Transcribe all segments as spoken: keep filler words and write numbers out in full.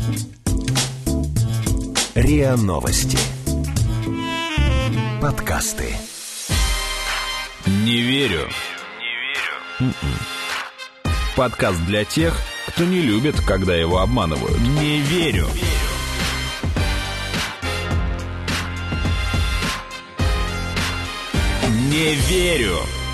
РИА Новости. Подкасты. Не верю. Не верю. Подкаст для тех, кто не любит, когда его обманывают. Не верю. Не верю.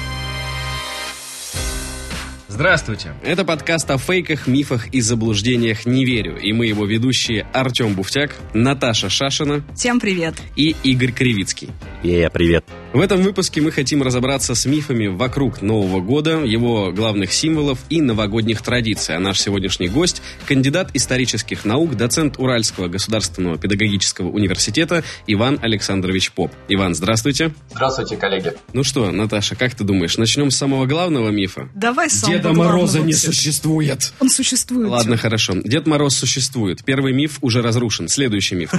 Здравствуйте, это подкаст о фейках, мифах и заблуждениях «Не верю». И мы его ведущие Артем Буфтяк, Наташа Шашина. Всем привет. И Игорь Кривицкий. Yeah, привет. В этом выпуске мы хотим разобраться с мифами вокруг Нового года, его главных символов и новогодних традиций. А наш сегодняшний гость – кандидат исторических наук, доцент Уральского государственного педагогического университета Иван Александрович Поп. Иван, здравствуйте. Здравствуйте, коллеги. Ну что, Наташа, как ты думаешь, начнем с самого главного мифа? Давай с самого Деда главного. Мороза не существует. Он существует. Ладно, хорошо. Дед Мороз существует. Первый миф уже разрушен. Следующий миф.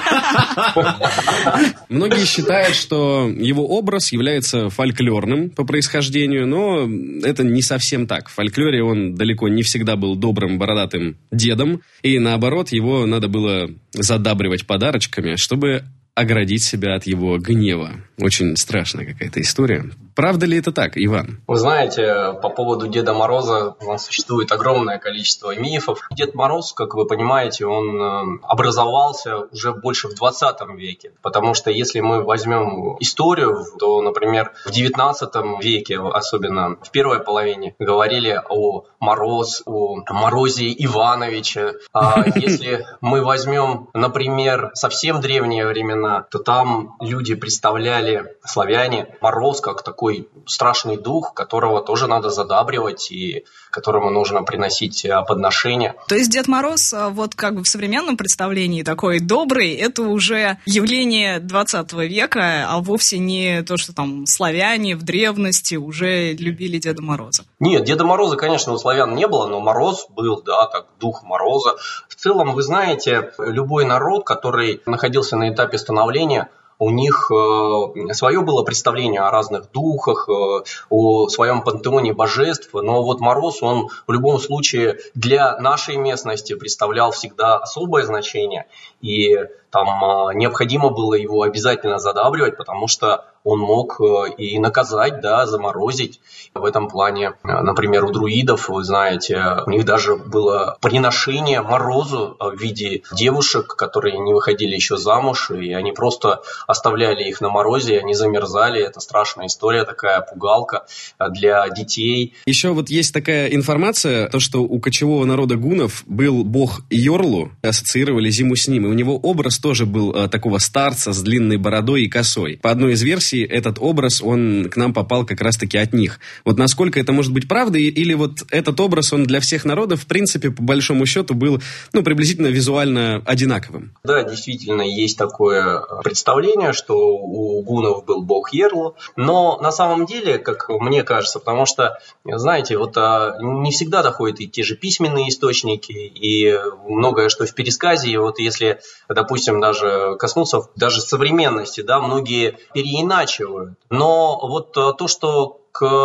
Многие считают, что его образ является фольклорным по происхождению, но это не совсем так. В фольклоре он далеко не всегда был добрым бородатым дедом, и наоборот, его надо было задабривать подарочками, чтобы оградить себя от его гнева. Очень страшная какая-то история. Правда ли это так, Иван? Вы знаете, по поводу Деда Мороза существует огромное количество мифов. Дед Мороз, как вы понимаете, он образовался уже больше в двадцатом веке. Потому что если мы возьмем историю, то, например, в девятнадцатом веке, особенно в первой половине, говорили о Мороз, о Морозе Ивановиче. А если мы возьмем, например, совсем древние времена, то там люди представляли, славяне, Мороз как такой страшный дух, которого тоже надо задабривать и которому нужно приносить подношения. То есть Дед Мороз, вот как бы в современном представлении такой добрый, это уже явление двадцатого века, а вовсе не то, что там славяне в древности уже любили Деда Мороза. Нет, Деда Мороза, конечно, у славян не было, но Мороз был, да, как дух Мороза. В целом, вы знаете, любой народ, который находился на этапе становления, у них э, свое было представление о разных духах, э, о своем пантеоне божеств, но вот Мороз, он в любом случае для нашей местности представлял всегда особое значение, и там э, необходимо было его обязательно задабривать, потому что он мог э, и наказать, да, заморозить. В этом плане, э, например, у друидов, вы знаете, у них даже было приношение Морозу в виде девушек, которые не выходили еще замуж, и они просто оставляли их на морозе, они замерзали. Это страшная история, такая пугалка для детей. Еще вот есть такая информация, то, что у кочевого народа гуннов был бог Йорлу, ассоциировали зиму с ним, и у него образ тоже был а, такого старца с длинной бородой и косой. По одной из версий, этот образ, он к нам попал как раз-таки от них. Вот насколько это может быть правдой, или вот этот образ, он для всех народов, в принципе, по большому счету, был, ну, приблизительно визуально одинаковым? Да, действительно, есть такое представление, что у гуннов был бог Йорлу, но на самом деле, как мне кажется, потому что, знаете, вот не всегда доходят и те же письменные источники, и многое, что в пересказе, и вот если, допустим, даже коснуться даже современности, да, многие переиначивают, но вот то, что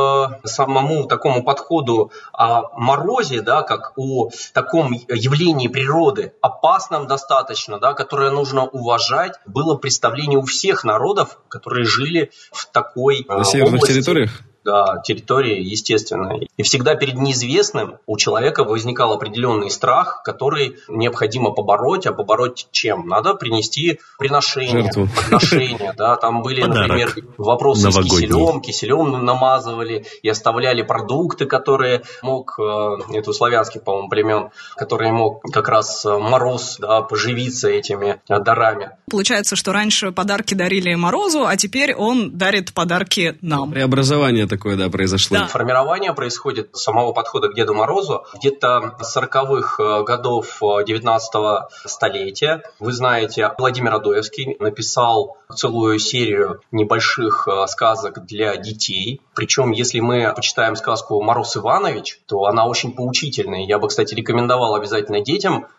к самому такому подходу о Морозе, да, как о таком явлении природы, опасном достаточно, да, которое нужно уважать, было представление у всех народов, которые жили в такой на северных области. территориях? Да, территории, естественно. И всегда перед неизвестным у человека возникал определенный страх, который необходимо побороть. А побороть чем? Надо принести приношение, жертву. Подношение. Да, там были, Подарок например, вопросы новогодний. с киселем. Киселем намазывали и оставляли продукты, которые мог, это у славянских, по-моему, племен, которые мог как раз Мороз, да, поживиться этими дарами. Получается, что раньше подарки дарили Морозу, а теперь он дарит подарки нам. Преобразование такое, да, произошло. Да. Формирование происходит самого подхода к Деду Морозу где-то с сороковых годов девятнадцатого столетия. Вы знаете, Владимир Адоевский написал целую серию небольших сказок для детей. Причем, если мы почитаем сказку «Мороз Иванович», то она очень поучительная. Я бы, кстати, рекомендовал обязательно детям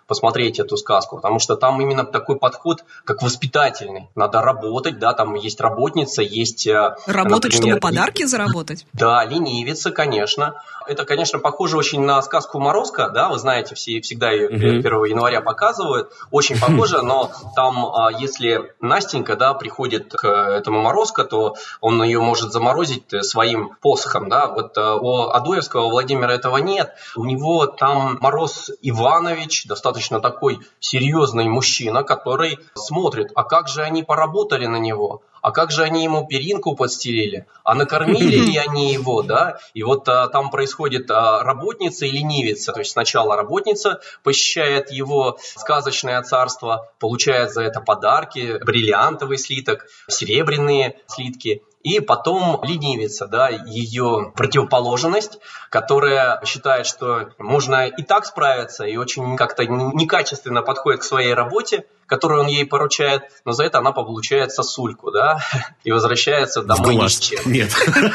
посмотреть эту сказку, потому что там именно такой подход, как воспитательный. Надо работать, да, там есть работница, есть... Работать, например, чтобы подарки заработать? Да, ленивица, конечно. Это, конечно, похоже очень на сказку «Морозко», да, вы знаете, все всегда ее mm-hmm. первого января показывают, очень похоже, но там, если Настенька, да, приходит к этому Морозко, то он ее может заморозить своим посохом, да, вот у Адоевского Владимира этого нет, у него там Мороз Иванович, достаточно такой серьезный мужчина, который смотрит, а как же они поработали на него, а как же они ему перинку подстелили, а накормили ли они его, да, и вот а, там происходит а, работница и ленивица, то есть сначала работница посещает его сказочное царство, получает за это подарки, бриллиантовый слиток, серебряные слитки, и потом ленивица, да, ее противоположность, которая считает, что можно и так справиться, и очень как-то некачественно подходит к своей работе, которую он ей поручает, но за это она получает сосульку, да, и возвращается домой ни с чем. Нет.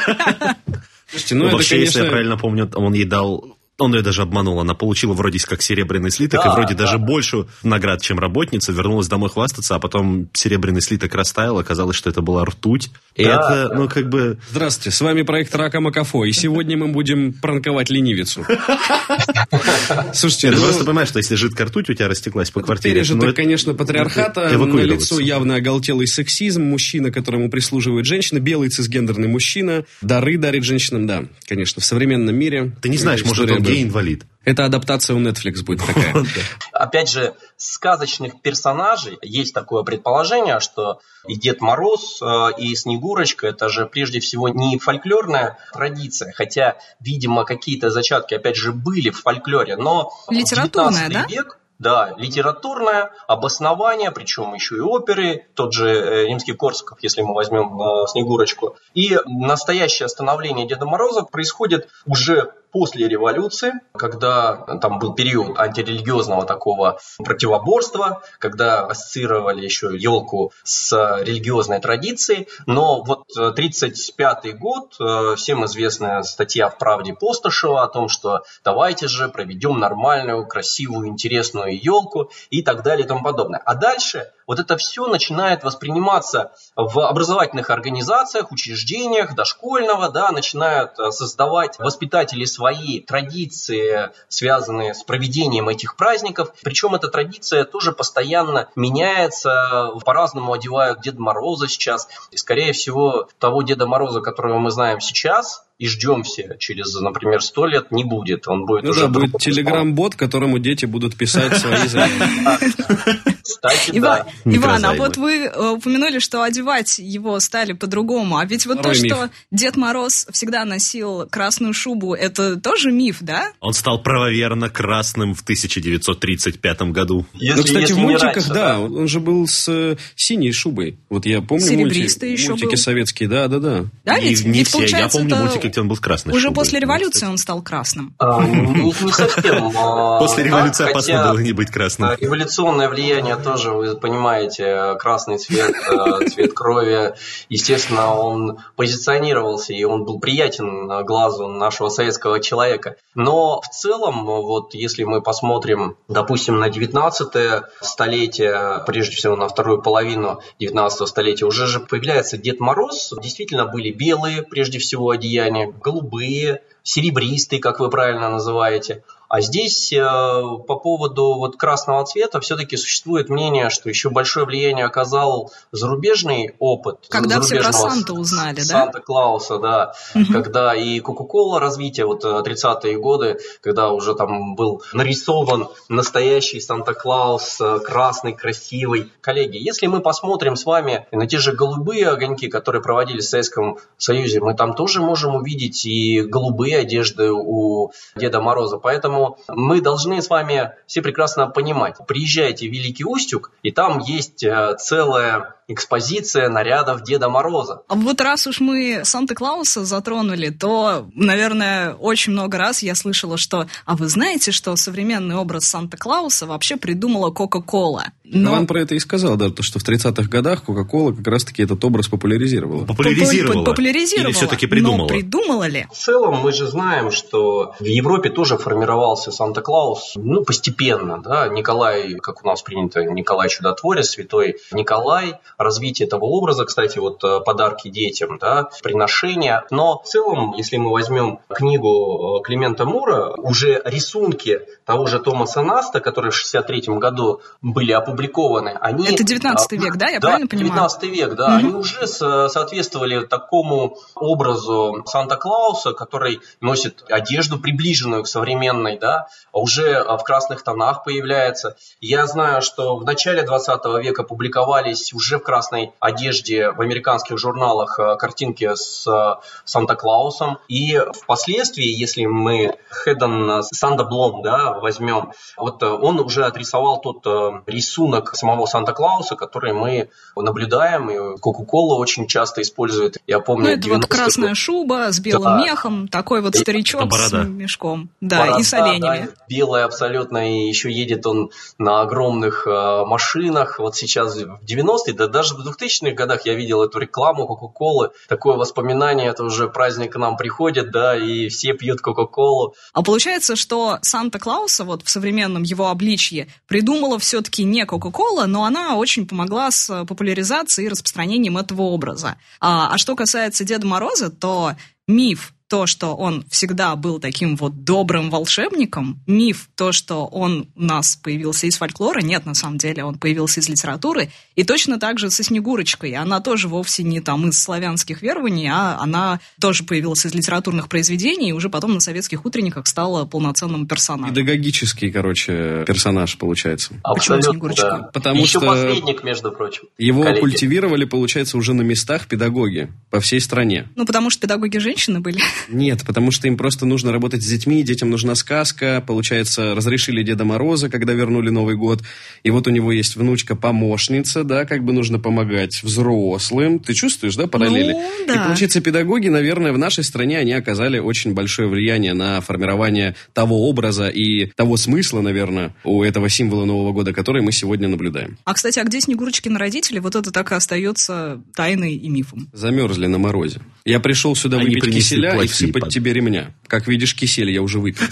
Слушайте, ну, ну, вообще, это, конечно... если я правильно помню, он ей дал... Он ее даже обманул, она получила вроде как серебряный слиток, да, и вроде да. даже больше наград, чем работница, вернулась домой хвастаться, а потом серебряный слиток растаял, оказалось, что это была ртуть. И да, это, да. ну, как бы... Здравствуйте, с вами проект Рака Макафо, и сегодня мы будем пранковать ленивицу. Слушайте, ты просто понимаешь, что если жидкая ртуть у тебя растеклась по квартире... Пережиток, конечно, патриархата, на лицо явно оголтелый сексизм, мужчина, которому прислуживает женщина, белый цисгендерный мужчина, дары дарит женщинам, да, конечно, в современном мире... Ты не знаешь, может, он гей-инвалид. Это адаптация у Netflix будет такая. Опять же, сказочных персонажей есть такое предположение, что и Дед Мороз, и Снегурочка – это же прежде всего не фольклорная традиция, хотя, видимо, какие-то зачатки, опять же, были в фольклоре, но литературная, да? век, да, литературное обоснование, причем еще и оперы, тот же Римский-Корсаков, если мы возьмем Снегурочку. И настоящее становление Деда Мороза происходит уже после революции, когда там был период антирелигиозного такого противоборства, когда ассоциировали еще елку с религиозной традицией. Но вот тридцать пятый год, всем известная статья в «Правде» Постышева о том, что давайте же проведем нормальную, красивую, интересную елку и так далее и тому подобное. А дальше вот это все начинает восприниматься в образовательных организациях, учреждениях дошкольного, да, начинают создавать воспитатели свои традиции, связанные с проведением этих праздников. Причем эта традиция тоже постоянно меняется, по-разному одевают Деда Мороза сейчас. И, скорее всего, того Деда Мороза, которого мы знаем сейчас, и ждем все через, например, сто лет, не будет. Он будет ну уже... да, будет телеграм-бот, которому дети будут писать свои заявления. Кстати, Иван, да. Иван, а вот вы упомянули, что одевать его стали по-другому. А ведь вот Второй то, миф. что Дед Мороз всегда носил красную шубу, это тоже миф, да? Он стал правоверно красным в тысяча девятьсот тридцать пятом году. Если, ну, кстати, если в не мультиках, раньше, да, да, он же был с э, синей шубой. Вот я помню Серебристый мультик, еще мультики был. советские, да-да-да. Да, Не, ведь, не ведь все. Я получается, помню это мультики, где он был с красной уже шубой. после революции он стал красным. А, не, не совсем. После революции так, опасно хотя было не быть красным. Революционное влияние тоже, вы понимаете, красный цвет, цвет крови. Естественно, он позиционировался, и он был приятен глазу нашего советского человека. Но в целом, вот если мы посмотрим, допустим, на девятнадцатое столетие, прежде всего на вторую половину девятнадцатого столетия, уже же появляется Дед Мороз. Действительно были белые, прежде всего, одеяния, голубые, серебристые, как вы правильно называете. А здесь э, по поводу вот красного цвета все-таки существует мнение, что еще большое влияние оказал зарубежный опыт. Когда все про зарубежного Санту узнали, да? Санта-Клауса, да. Угу. Когда и Кока-Кола развитие, вот тридцатые годы, когда уже там был нарисован настоящий Санта-Клаус, красный, красивый. Коллеги, если мы посмотрим с вами на те же голубые огоньки, которые проводились в Советском Союзе, мы там тоже можем увидеть и голубые одежды у Деда Мороза. Поэтому мы должны с вами все прекрасно понимать. Приезжайте в Великий Устюг, и там есть целая экспозиция нарядов Деда Мороза. А вот раз уж мы Санта-Клауса затронули, то, наверное, очень много раз я слышала, что «а вы знаете, что современный образ Санта-Клауса вообще придумала Кока-Кола?» Но... Иван про это и сказал, да, то, что в тридцатых годах Кока-Кола как раз-таки этот образ популяризировала. Популяризировала? Популяризировала. Или все-таки придумала? Но придумала ли? В целом мы же знаем, что в Европе тоже формировался Санта-Клаус, ну, постепенно, да, Николай, как у нас принято, Николай Чудотворец, святой Николай, развитие этого образа, кстати, вот подарки детям, да, приношения. Но в целом, если мы возьмем книгу Климента Мура, уже рисунки того же Томаса Наста, которые в шестьдесят третьем году были опубликованы, они... Это девятнадцатый век, да? Я да, правильно понимаю? девятнадцатый век, да. Mm-hmm. Они уже соответствовали такому образу Санта-Клауса, который носит одежду, приближенную к современной, да, уже в красных тонах появляется. Я знаю, что в начале двадцатого века публиковались уже в красной одежде в американских журналах картинки с Санта-Клаусом. И впоследствии, если мы Хедон Сандерблом, да, возьмем, вот он уже отрисовал тот рисунок самого Санта-Клауса, который мы наблюдаем, и Кока-Кола очень часто использует. Я помню, ну, это вот красная шуба с белым да. мехом, такой вот старичок с мешком. Да, борода, и с оленями. Да, белая абсолютно, и еще едет он на огромных э, машинах. Вот сейчас в девяностые, да даже в двухтысячных годах я видел эту рекламу Кока-Колы. Такое воспоминание, это уже праздник к нам приходит, да, и все пьют Кока-Колу. А получается, что Санта-Клауса вот в современном его обличье придумала все-таки не Кока-Кола, но она очень помогла с популяризацией и распространением этого образа. А, а что касается Деда Мороза, то миф, то, что он всегда был таким вот добрым волшебником, миф, то, что он у нас появился из фольклора, нет, на самом деле, он появился из литературы, и точно так же со Снегурочкой. Она тоже вовсе не там из славянских верований, а она тоже появилась из литературных произведений, и уже потом на советских утренниках стала полноценным персонажем. Педагогический, короче, персонаж получается. Абсолютно, почему Снегурочка? Да. Потому Еще что посредник, между прочим. Его коллеги. культивировали, получается, уже на местах педагоги по всей стране. Ну, потому что педагоги женщины были. Нет, потому что им просто нужно работать с детьми, детям нужна сказка. Получается, разрешили Деда Мороза, когда вернули Новый год. И вот у него есть внучка-помощница, да, как бы нужно помогать взрослым. Ты чувствуешь, да, параллели? Ну, да. И, получается, педагоги, наверное, в нашей стране, они оказали очень большое влияние на формирование того образа и того смысла, наверное, у этого символа Нового года, который мы сегодня наблюдаем. А, кстати, а где Снегурочкины родители? Вот это так и остается тайной и мифом. Замерзли на морозе. Я пришел сюда Они выпить киселя и всыпать под... тебе ремня. Как видишь, кисель я уже выпил.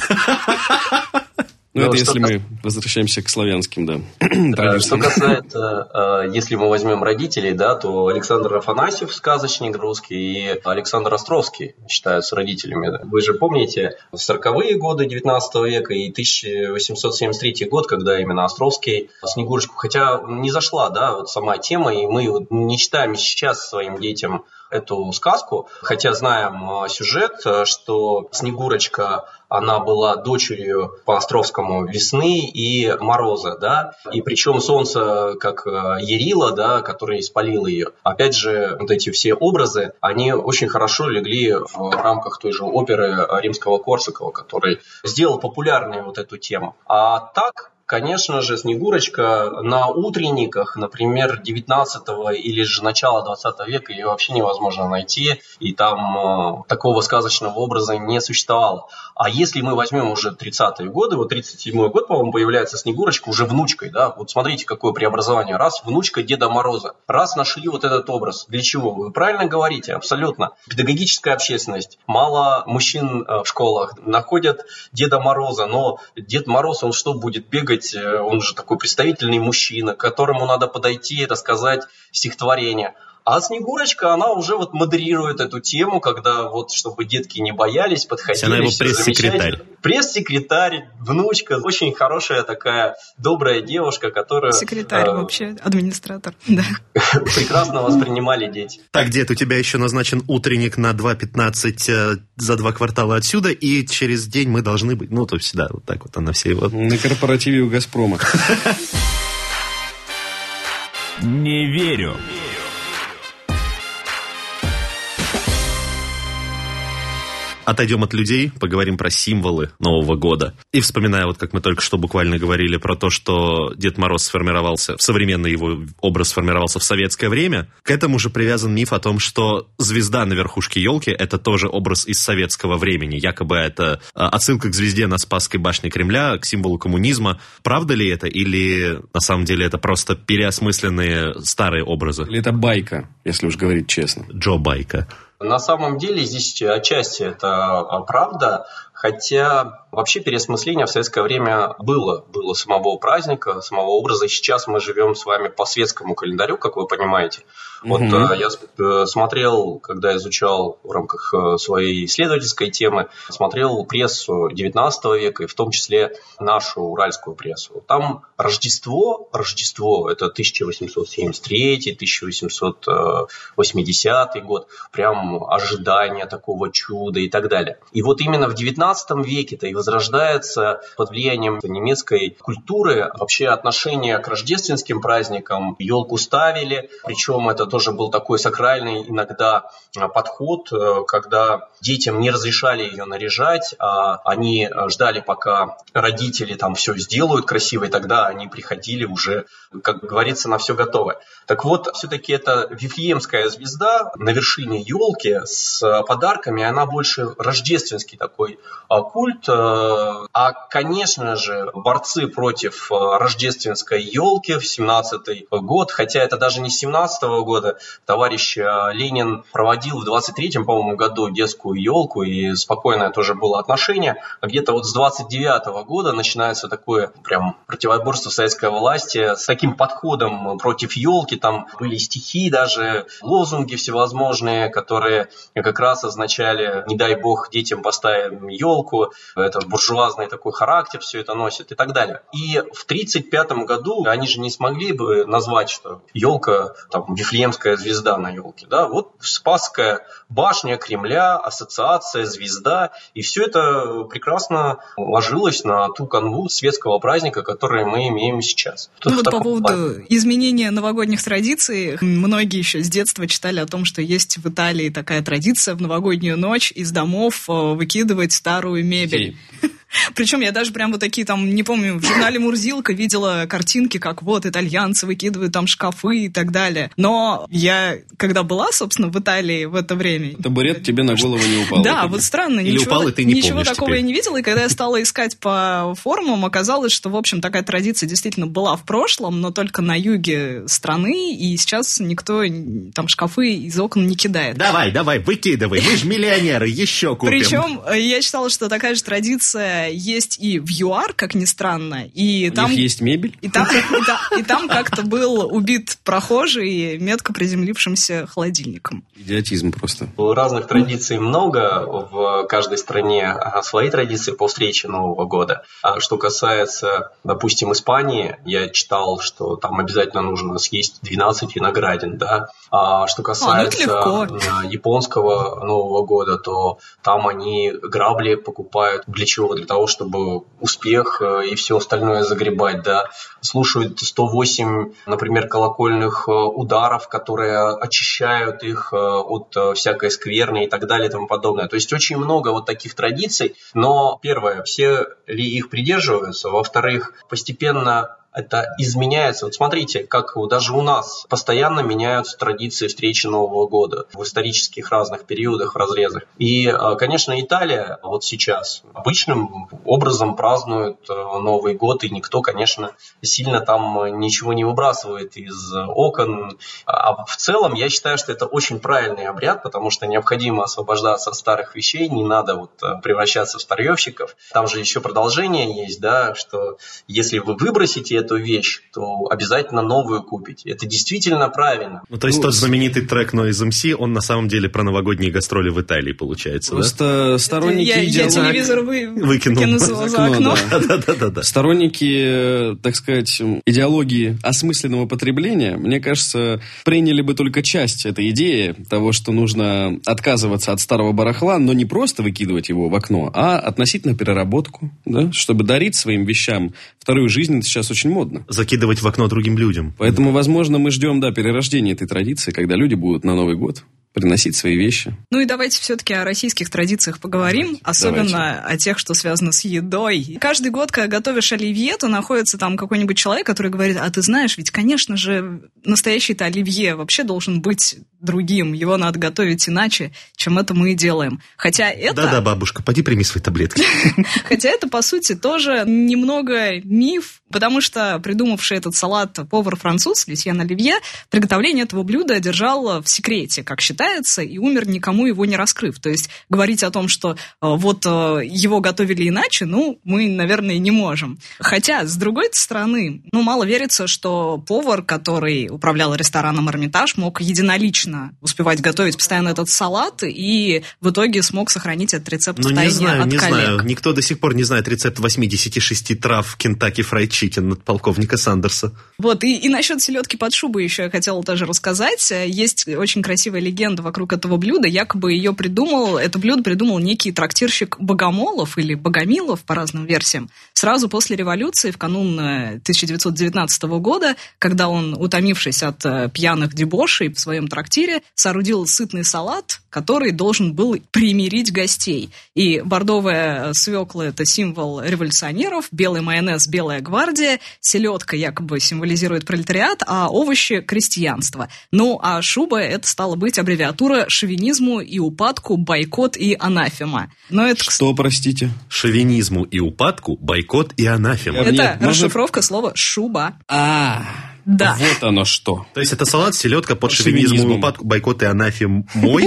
Ну, Ну, это что если кас- мы возвращаемся к славянским, да, Что традициям. касается, если мы возьмем родителей, да, то Александр Афанасьев, сказочник русский, и Александр Островский считаются родителями. Вы же помните в сороковые годы девятнадцатого века и тысяча восемьсот семьдесят третий год, когда именно Островский Снегурочку, хотя не зашла, да, вот сама тема, и мы вот не читаем сейчас своим детям эту сказку, хотя знаем сюжет, что Снегурочка, она была дочерью по Островскому Весны и Мороза, да, и причем солнце, как Ярила, да, который испалил ее. Опять же, вот эти все образы, они очень хорошо легли в рамках той же оперы Римского-Корсакова, который сделал популярной вот эту тему. А так, конечно же, Снегурочка на утренниках, например, девятнадцатого или же начала двадцатого века ее вообще невозможно найти, и там э, такого сказочного образа не существовало. А если мы возьмем уже тридцатые годы, вот тридцать седьмой год, по-моему, появляется Снегурочка уже внучкой, да, вот смотрите, какое преобразование. Раз внучка Деда Мороза, раз нашли вот этот образ. Для чего? Вы правильно говорите, абсолютно. Педагогическая общественность, мало мужчин в школах находят Деда Мороза, но Дед Мороз, он что, будет бегать? Он же такой представительный мужчина, к которому надо подойти, рассказать стихотворение. А Снегурочка, она уже вот модерирует эту тему, когда вот, чтобы детки не боялись, подходили. Она его пресс-секретарь. Пресс-секретарь, внучка, очень хорошая такая добрая девушка, которая... Секретарь э, вообще, администратор, да. Прекрасно воспринимали дети. Так, дед, у тебя еще назначен утренник на два пятнадцать э, за два квартала отсюда, и через день мы должны быть... Ну, то есть, да, вот так вот она все его... На корпоративе у «Газпрома». Не верю. отойдем от людей, поговорим про символы Нового года. И вспоминая, вот как мы только что буквально говорили про то, что Дед Мороз сформировался, современный его образ сформировался в советское время, к этому же привязан миф о том, что звезда на верхушке елки – это тоже образ из советского времени. Якобы это отсылка к звезде на Спасской башне Кремля, к символу коммунизма. Правда ли это? Или на самом деле это просто переосмысленные старые образы? Или это байка, если уж говорить честно? Джо Байка. На самом деле здесь отчасти это правда, хотя вообще переосмысление в советское время было. Было самого праздника, самого образа. И сейчас мы живем с вами по светскому календарю, как вы понимаете. Вот mm-hmm. я смотрел, когда изучал в рамках своей исследовательской темы, смотрел прессу девятнадцатого века, и в том числе нашу уральскую прессу. Там Рождество, Рождество, это тысяча восемьсот семьдесят третий, тысяча восемьсот восьмидесятый год, прям ожидание такого чуда и так далее. И вот именно в девятнадцатом веке-то и возрождается под влиянием немецкой культуры вообще отношение к рождественским праздникам. Елку ставили, причем это тоже был такой сакральный иногда подход, когда детям не разрешали ее наряжать, а они ждали, пока родители там все сделают красиво, и тогда они приходили уже, как говорится, на все готовое. Так вот, все-таки это Вифлеемская звезда на вершине елки с подарками, она больше рождественский такой культ. А, конечно же, борцы против рождественской елки в семнадцатый год, хотя это даже не с семнадцатого года, товарищ Ленин проводил в двадцать третьем, по-моему, году детскую елку, и спокойное тоже было отношение. А где-то вот с двадцать девятого года начинается такое прям противоборство советской власти с таким подходом против елки. Там были стихи даже, лозунги всевозможные, которые как раз означали «не дай бог детям поставим елку», это буржуазный такой характер все это носит и так далее. И в тридцать пятом году они же не смогли бы назвать, что елка, там, Вифлеемская звезда на елке, да, вот Спасская башня Кремля, ассоциация, звезда, и все это прекрасно ложилось на ту канву светского праздника, который мы имеем сейчас. Ну вот по поводу плане. изменения новогодних традиций, многие еще с детства читали о том, что есть в Италии такая традиция в новогоднюю ночь из домов выкидывать старую мебель. Причем я даже прям вот такие там, не помню, в журнале «Мурзилка» видела картинки, как вот итальянцы выкидывают там шкафы и так далее. Но я, когда была, собственно, в Италии в это время... Табурет тебе на голову не упал. Да, вот странно. Или ничего, упал, и ты не ничего помнишь такого теперь. я не видела. И когда я стала искать по форумам, оказалось, что, в общем, такая традиция действительно была в прошлом, но только на юге страны, и сейчас никто там шкафы из окон не кидает. Давай, давай, выкидывай, мы же миллионеры, еще купим. Причем я читала, что такая же традиция есть и в ЮАР, как ни странно. И У там, них есть мебель? И там, и, та, и там как-то был убит прохожий метко приземлившимся холодильником. Идиотизм просто. Разных традиций много, в каждой стране свои традиции по встрече Нового года. А что касается, допустим, Испании, я читал, что там обязательно нужно съесть двенадцать виноградин, да. А что касается а, ну японского Нового года, то там они грабли покупают. Для чего? Для того, чтобы успех и все остальное загребать, да. Слушают сто восемь, например, колокольных ударов, которые очищают их от всякой скверны и так далее и тому подобное. То есть очень много вот таких традиций, но первое, все ли их придерживаются, во-вторых, постепенно это изменяется. Вот смотрите, как даже у нас постоянно меняются традиции встречи Нового года в исторических разных периодах, в разрезах. И, конечно, Италия вот сейчас обычным образом празднует Новый год, и никто, конечно, сильно там ничего не выбрасывает из окон. А в целом, я считаю, что это очень правильный обряд, потому что необходимо освобождаться от старых вещей, не надо вот превращаться в старьевщиков. Там же еще продолжение есть, да, что если вы выбросите эту вещь, то обязательно новую купить. Это действительно правильно. Ну, то есть ну, тот знаменитый трек Noise эм си, он на самом деле про новогодние гастроли в Италии, получается, Просто да? сторонники... Я, я телевизор вы... выкинул, выкинул за, за окно. Да. Да, да, да, да. Сторонники, так сказать, идеологии осмысленного потребления, мне кажется, приняли бы только часть этой идеи того, что нужно отказываться от старого барахла, но не просто выкидывать его в окно, а относить на переработку, да, чтобы дарить своим вещам вторую жизнь. Это сейчас очень модно. Закидывать в окно другим людям. Поэтому, возможно, мы ждем, да, перерождения этой традиции, когда люди будут на Новый год приносить свои вещи. Ну и давайте все-таки о российских традициях поговорим, давайте, особенно давайте. О тех, что связано с едой. Каждый год, когда готовишь оливье, то находится там какой-нибудь человек, который говорит: а ты знаешь, ведь, конечно же, настоящий-то оливье вообще должен быть другим, его надо готовить иначе, чем это мы и делаем. Хотя это... Да-да, бабушка, поди прими свои таблетки. Хотя это, по сути, тоже немного миф, потому что придумавший этот салат повар-француз Люсьен Оливье приготовление этого блюда держал в секрете, как считается, и умер, никому его не раскрыв. То есть говорить о том, что вот его готовили иначе, ну, мы, наверное, не можем. Хотя, с другой стороны, ну, мало верится, что повар, который управлял рестораном «Эрмитаж», мог единолично успевать готовить постоянно этот салат и в итоге смог сохранить этот рецепт в тайне от коллег. Ну, не знаю, не знаю. Никто до сих пор не знает рецепт восемьдесят шесть трав Kentucky Fried Chicken от полковника Сандерса. Вот, и, и насчет селедки под шубой еще я хотела тоже рассказать. Есть очень красивая легенда вокруг этого блюда. Якобы ее придумал, это блюдо придумал некий трактирщик Богомолов или Богомилов по разным версиям. Сразу после революции, в канун тысяча девятьсот девятнадцатого года, когда он, утомившись от пьяных дебошей в своем трактире, соорудил сытный салат, который должен был примирить гостей. И бордовая свекла – это символ революционеров, белый майонез – белая гвардия, селедка якобы символизирует пролетариат, а овощи – крестьянство. Ну, а шуба – это, стало быть, аббревиатура шовинизму и упадку, бойкот и анафема. Но это... Что, простите? Шовинизму и упадку, бойкот и анафема. Это Нет, расшифровка может... слова «шуба». А, да. Вот оно что. То есть это салат, селедка под шовинизм и упадку, бойкот и анафем мой?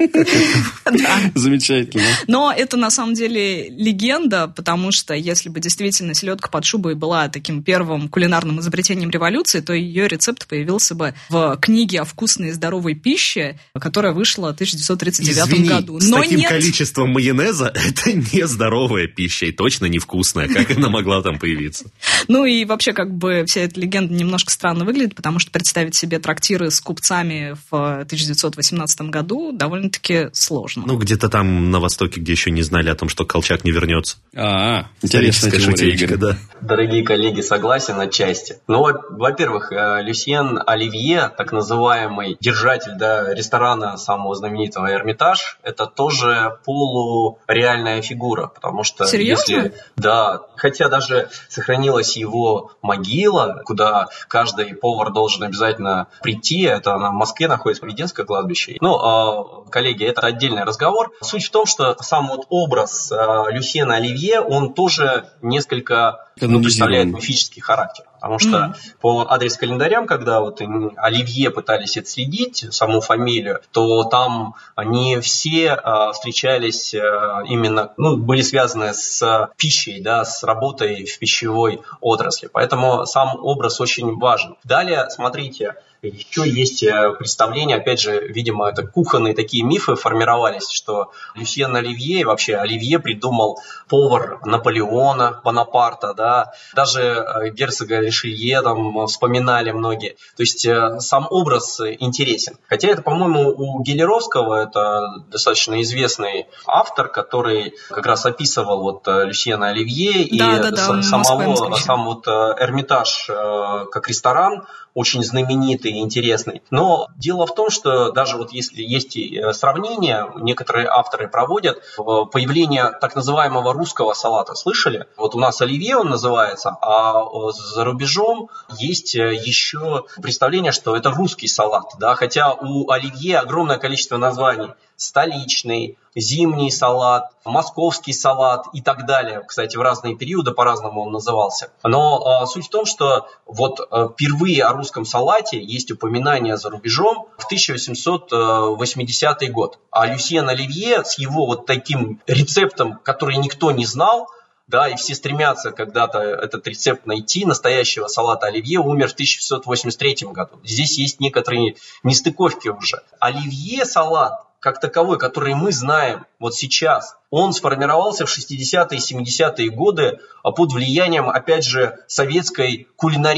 Замечательно. Но это на самом деле легенда, потому что если бы действительно селедка под шубой была таким первым кулинарным изобретением революции, то ее рецепт появился бы в книге о вкусной и здоровой пище, которая вышла в тысяча девятьсот тридцать девятом Извини, году. с Но таким нет... количеством майонеза это не здоровая пища и точно невкусная. Как она могла там появиться? Ну и вообще как бы вся эта легенда немножко странно выглядит, потому что представить себе трактиры с купцами в тысяча девятьсот восемнадцатом году довольно-таки сложно. Ну, где-то там на Востоке, где еще не знали о том, что Колчак не вернется. А, интересная шутеечка, да. Дорогие коллеги, согласен отчасти. Ну, вот, во-первых, Люсьен Оливье, так называемый держатель, да, ресторана самого знаменитого «Эрмитаж», это тоже полуреальная фигура, потому что... Серьезно? Если, да, хотя даже сохранилась его могила, куда каждый повар должен обязательно прийти, это она в Москве находится, Веденское кладбище. Ну, коллеги, это отдельный разговор. Суть в том, что сам вот образ Люсьена Оливье, он тоже несколько ну, представляет мифический характер. Потому что mm-hmm. по адрес-календарям, когда вот Оливье пытались отследить саму фамилию, то там не все э, встречались э, именно, ну, были связаны с пищей, да, с работой в пищевой отрасли. Поэтому сам образ очень важен. Далее, смотрите, еще есть представление, опять же, видимо, это кухонные такие мифы формировались, что Люсьен Оливье, и вообще Оливье придумал повар Наполеона Бонапарта, да, даже герцога Ришелье там вспоминали многие. То есть сам образ интересен. Хотя это, по-моему, у Гелеровского, это достаточно известный автор, который как раз описывал вот Люсьена Оливье и да, да, да, самого, сам вот Эрмитаж как ресторан, очень знаменитый и интересный. Но дело в том, что даже вот если есть сравнение, некоторые авторы проводят появление так называемого русского салата. Слышали? Вот у нас оливье он называется, а за рубежом есть еще представление, что это русский салат. Да? Хотя у оливье огромное количество названий. Столичный, зимний салат, московский салат и так далее. Кстати, в разные периоды по-разному он назывался. Но э, суть в том, что вот э, впервые о русском салате есть упоминание за рубежом в тысяча восемьсот восьмидесятый год. А Люсьен Оливье с его вот таким рецептом, который никто не знал, да, и все стремятся когда-то этот рецепт найти, настоящего салата оливье, умер в тысяча восемьсот восемьдесят третьем году. Здесь есть некоторые нестыковки уже. Оливье салат как таковой, который мы знаем вот сейчас, он сформировался в шестидесятые и семидесятые годы под влиянием, опять же, советской кулинарии,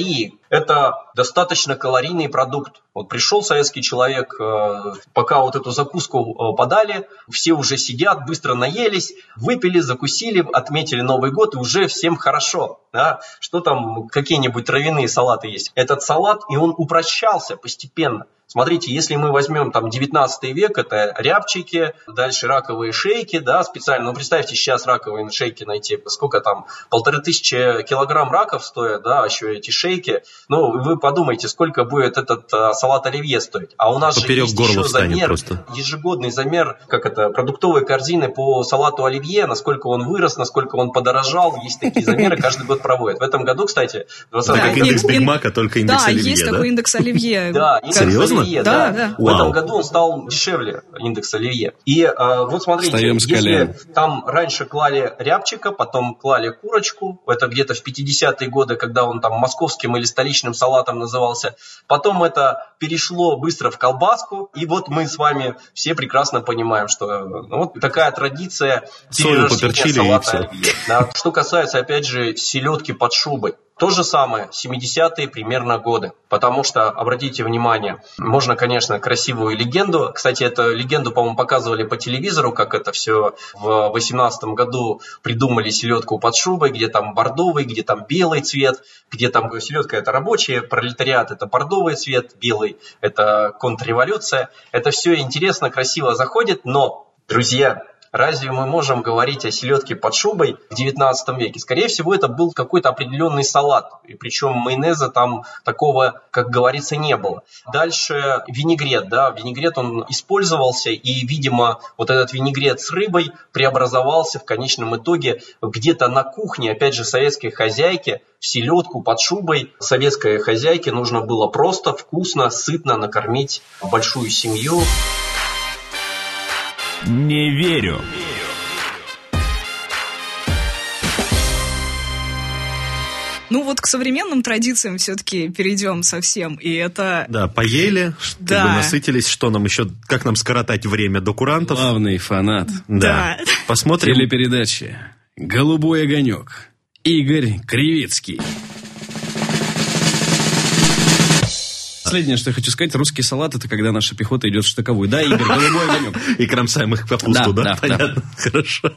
Это достаточно калорийный продукт. Вот пришел советский человек, пока вот эту закуску подали, все уже сидят, быстро наелись, выпили, закусили, отметили Новый год, и уже всем хорошо. Да? Что там, какие-нибудь травяные салаты есть? Этот салат, и он упрощался постепенно. Смотрите, если мы возьмем там девятнадцатый век, это рябчики, дальше раковые шейки, да, специально. Ну, представьте, сейчас раковые шейки найти, сколько там, полторы тысячи килограмм раков стоят, да, еще эти шейки. Ну, вы подумайте, сколько будет этот а, салат оливье стоить. А у нас Поперек же есть еще замер, просто. ежегодный замер, как это, продуктовой корзины по салату оливье, насколько он вырос, насколько он подорожал. Есть такие замеры, каждый год проводят. В этом году, кстати... двадцатом да, как индекс Биг Мака, только индекс да, оливье, да? есть такой индекс оливье. Да, индекс Серьезно? оливье, да. да. да. В этом году он стал дешевле, индекс оливье. И э, вот смотрите, если там раньше клали рябчика, потом клали курочку, это где-то в пятидесятые годы, когда он там московским или столичным салатом назывался, потом это перешло быстро в колбаску, и вот мы с вами все прекрасно понимаем, что ну, вот такая традиция перерождения салата оливье. Да. Что касается, опять же, селедки под шубой. То же самое, семидесятые примерно годы. Потому что, обратите внимание, можно, конечно, красивую легенду. Кстати, эту легенду, по-моему, показывали по телевизору, как это все в восемнадцатом году придумали селедку под шубой, где там бордовый, где там белый цвет, где там селедка это рабочий, пролетариат это бордовый цвет, белый это контрреволюция. Это все интересно, красиво заходит, но, друзья... Разве мы можем говорить о селедке под шубой в девятнадцатом веке? Скорее всего, это был какой-то определенный салат. И причем майонеза там такого, как говорится, не было. Дальше винегрет. Да, винегрет он использовался, и, видимо, вот этот винегрет с рыбой преобразовался в конечном итоге где-то на кухне, опять же, советской хозяйки, в селедку под шубой. Советской хозяйке нужно было просто вкусно, сытно накормить большую семью. Не верю. Ну вот к современным традициям все-таки перейдем совсем, и это... Да, поели, да. Как бы насытились, что нам еще, как нам скоротать время до курантов. Главный фанат. Да. да. Посмотрим. Телепередачи «Голубой огонек». Игорь Кривицкий. Последнее, что я хочу сказать, русский салат — это когда наша пехота идет в штыковую. Да, Игорь, голубой огонек. И кромсаем их капусту, да? Да, да, понятно. Да. Хорошо.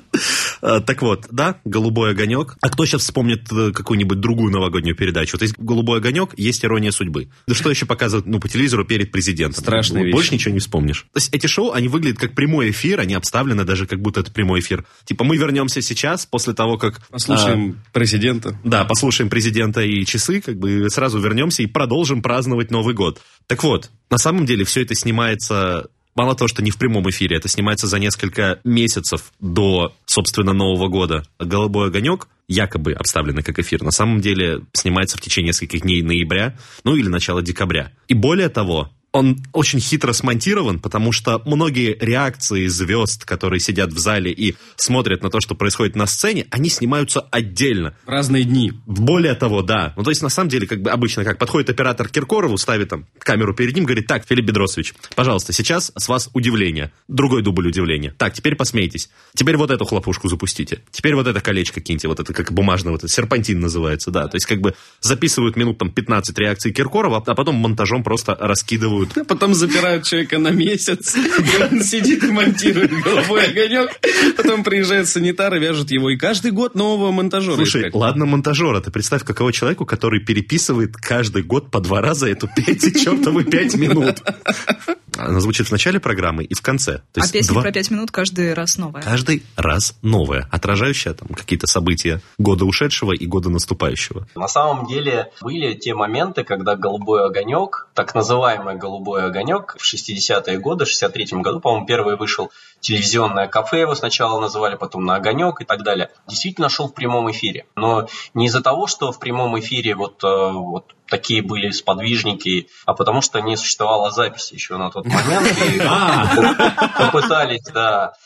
Так вот, да, «Голубой огонек». А кто сейчас вспомнит какую-нибудь другую новогоднюю передачу? Вот есть «Голубой огонек», есть «Ирония судьбы». Да что еще показывают ну, по телевизору перед президентом? Страшная вещь. Больше ничего не вспомнишь. То есть эти шоу, они выглядят как прямой эфир, они обставлены даже как будто это прямой эфир. Типа мы вернемся сейчас, после того, как... Послушаем а, президента. Да, послушаем президента и часы, как бы сразу вернемся и продолжим праздновать Новый год. Так вот, на самом деле все это снимается... Мало того, что не в прямом эфире, это снимается за несколько месяцев до, собственно, Нового года. «Голубой огонек», якобы обставленный как эфир, на самом деле снимается в течение нескольких дней ноября, ну или начала декабря. И более того, он очень хитро смонтирован, потому что многие реакции звезд, которые сидят в зале и смотрят на то, что происходит на сцене, они снимаются отдельно. В разные дни. Более того, да. Ну, то есть, на самом деле, как бы обычно, как подходит оператор к Киркорову, ставит там камеру перед ним, говорит: так, Филипп Бедросович, пожалуйста, сейчас с вас удивление. Другой дубль удивления. Так, теперь посмейтесь. Теперь вот эту хлопушку запустите. Теперь вот это колечко киньте, вот это как бумажное, вот это серпантин называется, да. То есть, как бы записывают минут там пятнадцать реакций Киркорова, а потом монтажом просто раскидывают. А потом запирают человека на месяц, и он сидит и монтирует «Голубой огонек». Потом приезжает санитар и вяжет его. И каждый год нового монтажера. Слушай, искать. Ладно монтажера, ты представь, каково человеку, который переписывает каждый год по два раза эту пять чертовы пять минут. Она звучит в начале программы и в конце. То а песня два... про пять минут каждый раз новая. Каждый раз новая, отражающая там какие-то события года ушедшего и года наступающего. На самом деле были те моменты, когда «Голубой огонек», так называемый «Голубой огонек», в шестидесятые годы, в шестьдесят третьем году, по-моему, первый вышел телевизионное кафе, его сначала называли, потом на «Огонек» и так далее, действительно шел в прямом эфире. Но не из-за того, что в прямом эфире вот, вот такие были сподвижники, а потому что не существовало записи еще на тот момент. И попытались, да,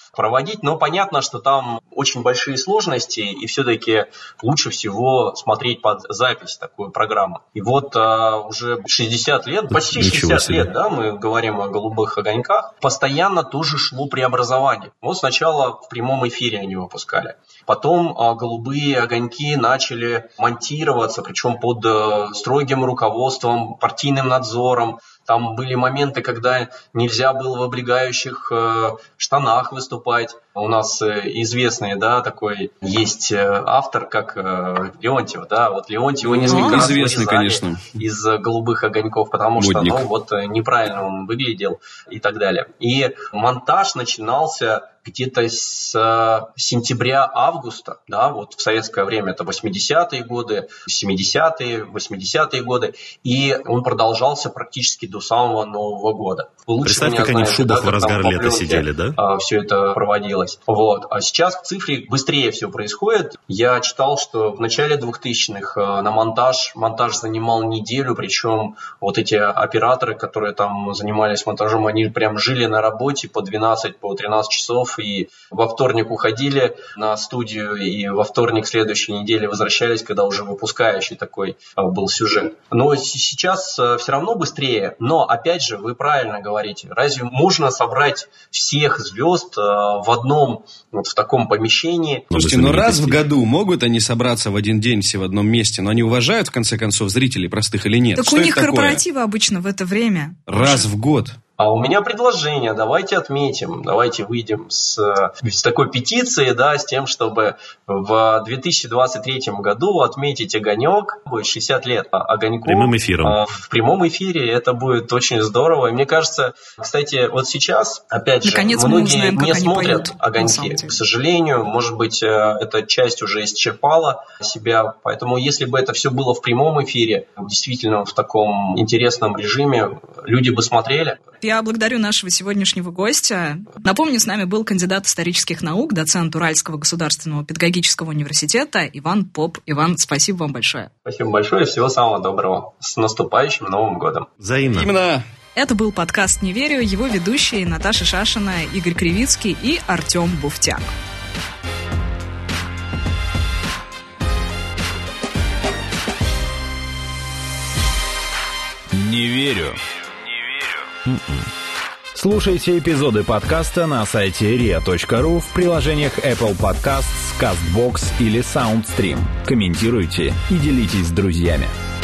проводить, но понятно, что там очень большие сложности, и все-таки лучше всего смотреть под запись такую программу. И вот а, уже шестьдесят лет, почти шестьдесят лет, да, мы говорим о «Голубых огоньках», постоянно тоже шло преобразование. Вот сначала в прямом эфире они выпускали. Потом а, «Голубые огоньки» начали монтироваться, причем под а, строгим руководством, партийным надзором. Там были моменты, когда нельзя было в облегающих э, штанах выступать. У нас э, известный, да, такой есть э, автор, как э, Леонтьев, да, вот Леонтьева несколько раз известный, конечно, из «Голубых огоньков», потому что, Модник. ну, вот неправильно он выглядел и так далее. И монтаж начинался где-то с э, сентября-августа, да, вот в советское время это восьмидесятые годы, семидесятые, восьмидесятые годы, и он продолжался практически до самого Нового года. Вы Представь, как они в шубах да, в разгар лета пленке, сидели, да? А, все это проводилось. Вот. А сейчас в цифре быстрее все происходит. Я читал, что в начале двухтысячных а, на монтаж, монтаж занимал неделю, причем вот эти операторы, которые там занимались монтажом, они прям жили на работе по двенадцать, по тринадцать часов, и во вторник уходили на студию, и во вторник следующей недели возвращались, когда уже выпускающий такой а, был сюжет. Но сейчас а, все равно быстрее, но опять же, вы правильно говорите, разве можно собрать всех звезд э, в одном, вот в таком помещении? Слушайте, ну раз в году могут они собраться в один день все в одном месте, но они уважают, в конце концов, зрителей простых или нет? Так Что у них такое? корпоративы обычно в это время. Раз в год. А у меня предложение, давайте отметим, давайте выйдем с, с такой петицией, да, с тем, чтобы в две тысячи двадцать третьем году отметить «Огонек», будет шестьдесят лет «Огоньку». Прямым эфиром. В прямом эфире это будет очень здорово. И мне кажется, кстати, вот сейчас, опять же, наконец многие узнаем, не смотрят поют, «Огоньки». К сожалению, может быть, эта часть уже исчерпала себя. Поэтому если бы это все было в прямом эфире, действительно в таком интересном режиме, люди бы смотрели. Я благодарю нашего сегодняшнего гостя. Напомню, с нами был кандидат исторических наук, доцент Уральского государственного педагогического университета Иван Поп. Иван, спасибо вам большое. Спасибо большое и всего самого доброго. С наступающим Новым годом. Взаимно. Именно. Это был подкаст «Не верю», его ведущие Наташа Шашина, Игорь Кривицкий и Артем Буфтяк. Не верю. Слушайте эпизоды подкаста на сайте риа точка ру, в приложениях Apple Podcasts, CastBox или SoundStream. Комментируйте и делитесь с друзьями.